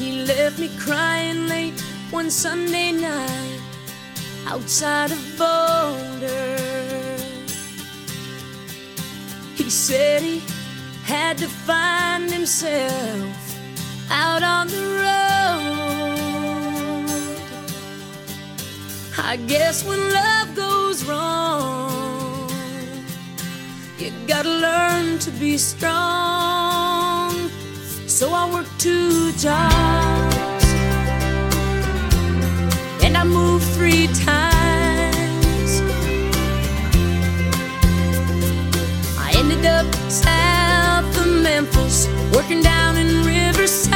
He left me crying late one Sunday night outside of Boulder. He said he had to find himself out on the road. I guess when love goes wrong, you gotta learn to be strong. So I worked 2 jobs and I moved 3 times. I ended up south of Memphis, working down in Riverside.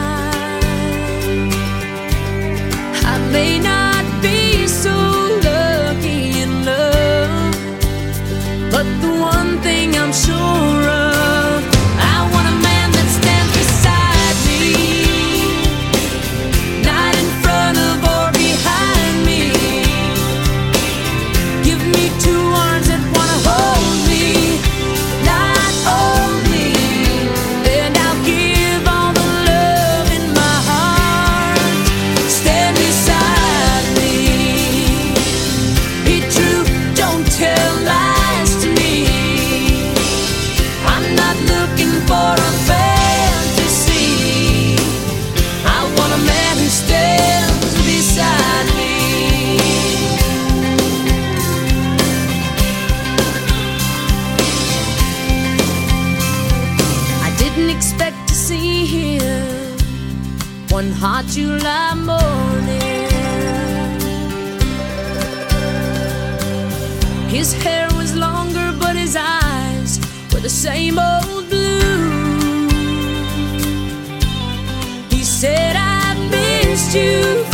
I may not be so lucky in love, but the one thing I'm sure of, I want a man that stands beside me, not in front of or behind me. Give me 2 arms that wanna hold me, not only, and I'll give all the love in my heart. Stand beside me, be true, don't tell lies to me. I'm not looking for a fantasy, I want a man who stands beside me. I didn't expect to see him one hot July morning. His hair was longer, but his eyes were the same old blue. He said, I missed you